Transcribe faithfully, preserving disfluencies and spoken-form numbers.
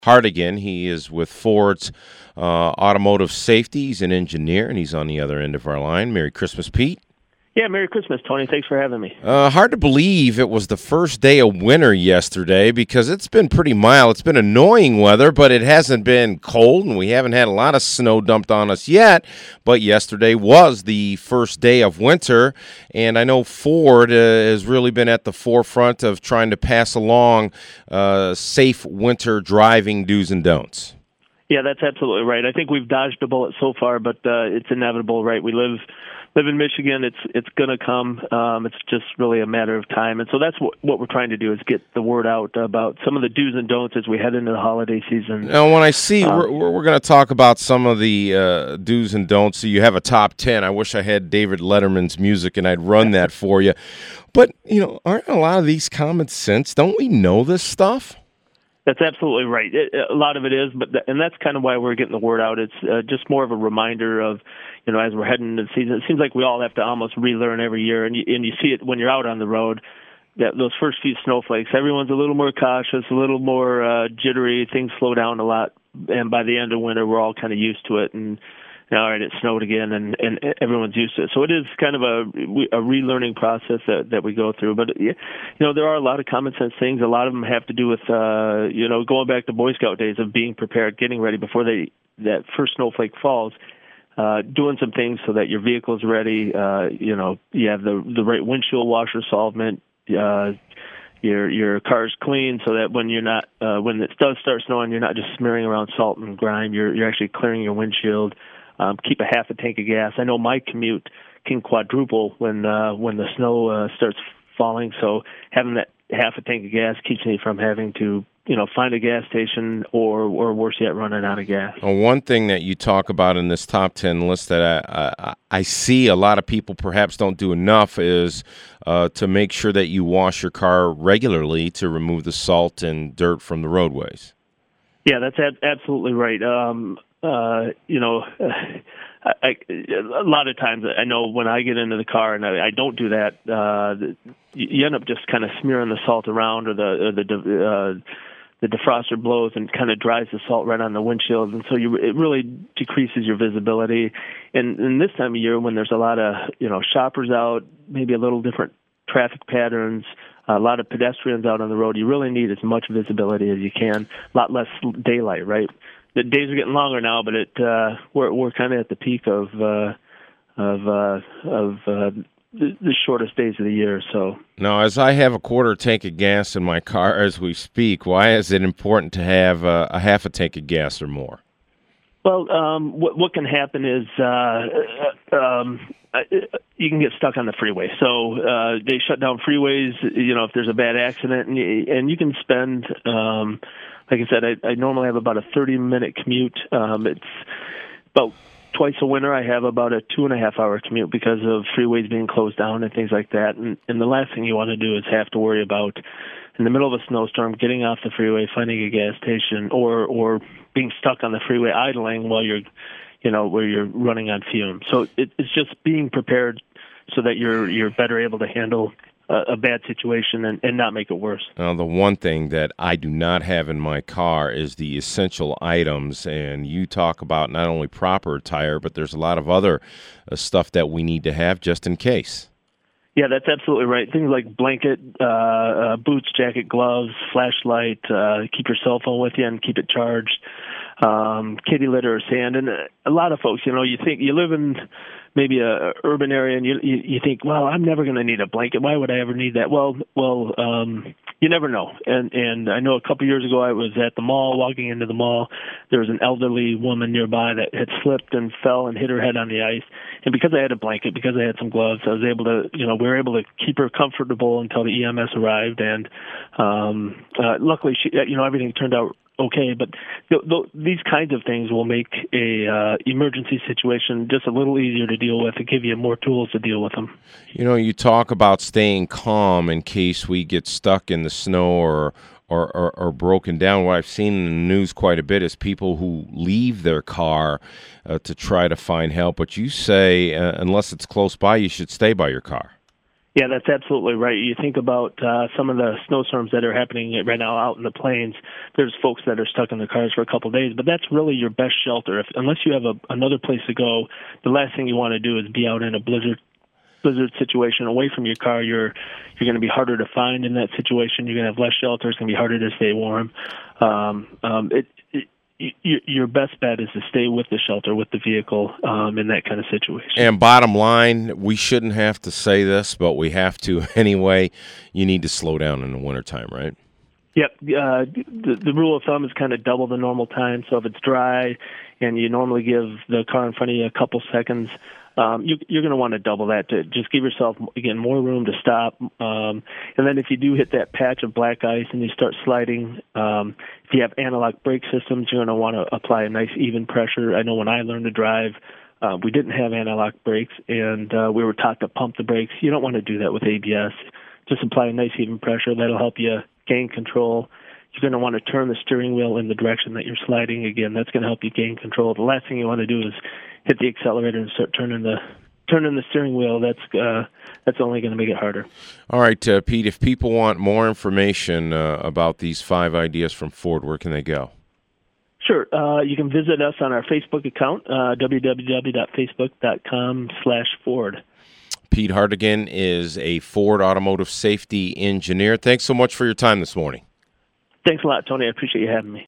Hardigan. He is with Ford's uh, Automotive Safety. He's an engineer, and he's on the other end of our line. Merry Christmas, Pete. Yeah, Merry Christmas, Tony. Thanks for having me. Uh, hard to believe it was the first day of winter yesterday because it's been pretty mild. It's been annoying weather, but it hasn't been cold, and we haven't had a lot of snow dumped on us yet. But yesterday was the first day of winter, and I know Ford uh, has really been at the forefront of trying to pass along uh, safe winter driving do's and don'ts. Yeah, that's absolutely right. I think we've dodged a bullet so far, but uh, it's inevitable, right? We live live in Michigan. It's it's going to come. Um, it's just really a matter of time. And so that's what, what we're trying to do is get the word out about some of the do's and don'ts as we head into the holiday season. Now, when I see, um, we're, we're going to talk about some of the uh, do's and don'ts. So you have a top ten. I wish I had David Letterman's music and I'd run that for you. But, you know, aren't a lot of these common sense? Don't we know this stuff? That's absolutely right. It, a lot of it is, but th- and that's kind of why we're getting the word out. It's uh, just more of a reminder of, you know, as we're heading into the season. It seems like we all have to almost relearn every year, and you, and you see it when you're out on the road. That those first few snowflakes, everyone's a little more cautious, a little more uh, jittery. Things slow down a lot, and by the end of winter, we're all kind of used to it. And all right, it snowed again, and, and everyone's used to it. So it is kind of a, a relearning process that, that we go through. But, you know, there are a lot of common sense things. A lot of them have to do with, uh, you know, going back to Boy Scout days of being prepared, getting ready before they that first snowflake falls, uh, doing some things so that your vehicle's ready. Uh, you know, you have the the right windshield washer solvent. Uh, your your car's clean so that when you're not uh, when it does start snowing, you're not just smearing around salt and grime. You're you're actually clearing your windshield. Um, keep a half a tank of gas. I know my commute can quadruple when uh, when the snow uh, starts falling. So having that half a tank of gas keeps me from having to, you know, find a gas station or or worse yet, running out of gas. Well, one thing that you talk about in this top ten list that I I, I see a lot of people perhaps don't do enough is uh, to make sure that you wash your car regularly to remove the salt and dirt from the roadways. Yeah, that's ab- absolutely right. Um, Uh, you know, I, I, a lot of times I know when I get into the car and I, I don't do that, uh, you end up just kind of smearing the salt around, or the or the uh, the defroster blows and kind of dries the salt right on the windshield, and so you, it really decreases your visibility. And, and this time of year, when there's a lot of, you know, shoppers out, maybe a little different traffic patterns, a lot of pedestrians out on the road, you really need as much visibility as you can. A lot less daylight, right? The days are getting longer now, but it uh, we're we're kind of at the peak of uh, of uh, of uh, the, the shortest days of the year. So now, as I have a quarter tank of gas in my car as we speak, why is it important to have uh, a half a tank of gas or more? Well, um, what what can happen is uh, um, you can get stuck on the freeway. So uh, they shut down freeways. You know, if there's a bad accident, and you, and you can spend. Um, Like I said, I, I normally have about a thirty-minute commute. Um, it's about twice a winter. I have about a two and a half hour commute because of freeways being closed down and things like that. And, and the last thing you want to do is have to worry about, in the middle of a snowstorm, getting off the freeway, finding a gas station, or or being stuck on the freeway idling while you're, you know, where you're running on fumes. So it, it's just being prepared so that you're you're better able to handle a bad situation and, and not make it worse. Now, the one thing that I do not have in my car is the essential items, and you talk about not only proper attire, but there's a lot of other uh, stuff that we need to have just in case. Yeah, that's absolutely right. Things like blanket, uh, uh, boots, jacket, gloves, flashlight, uh, keep your cell phone with you and keep it charged, um, kitty litter or sand. And a lot of folks, you know, you think you live in maybe a urban area and you you, you think, well, I'm never going to need a blanket. Why would I ever need that? Well, well, um, you never know. And and I know a couple years ago I was at the mall, walking into the mall. There was an elderly woman nearby that had slipped and fell and hit her head on the ice. And because I had a blanket, because I had some gloves, I was able to, you know, we were able to keep her comfortable until the E M S arrived. And um, uh, luckily, she, you know, everything turned out okay, but th- th- these kinds of things will make a uh, emergency situation just a little easier to deal with and give you more tools to deal with them. You know, you talk about staying calm in case we get stuck in the snow or or, or, or broken down. What I've seen in the news quite a bit is people who leave their car uh, to try to find help. But you say, uh, unless it's close by, you should stay by your car. Yeah, that's absolutely right. You think about uh, some of the snowstorms that are happening right now out in the plains. There's folks that are stuck in their cars for a couple of days, but that's really your best shelter. If unless you have a, another place to go, the last thing you want to do is be out in a blizzard blizzard situation away from your car. You're you're going to be harder to find in that situation. You're going to have less shelter. It's going to be harder to stay warm. Um, um, it, it your best bet is to stay with the shelter, with the vehicle, um, in that kind of situation. And bottom line, we shouldn't have to say this, but we have to anyway. You need to slow down in the wintertime, right? Yep. Uh, the, the rule of thumb is kind of double the normal time. So if it's dry and you normally give the car in front of you a couple seconds, Um, you, you're going to want to double that to just give yourself, again, more room to stop. Um, and then if you do hit that patch of black ice and you start sliding, um, if you have analog brake systems, you're going to want to apply a nice even pressure. I know when I learned to drive, uh, we didn't have analog brakes, and uh, we were taught to pump the brakes. You don't want to do that with A B S. Just apply a nice even pressure. That'll help you gain control. You're going to want to turn the steering wheel in the direction that you're sliding. Again, that's going to help you gain control. The last thing you want to do is hit the accelerator and start turning the turning the steering wheel. That's uh, that's only going to make it harder. All right, uh, Pete, if people want more information uh, about these five ideas from Ford, where can they go? Sure. Uh, you can visit us on our Facebook account, uh, w w w dot facebook dot com slash Ford. Pete Hartigan is a Ford automotive safety engineer. Thanks so much for your time this morning. Thanks a lot, Tony. I appreciate you having me.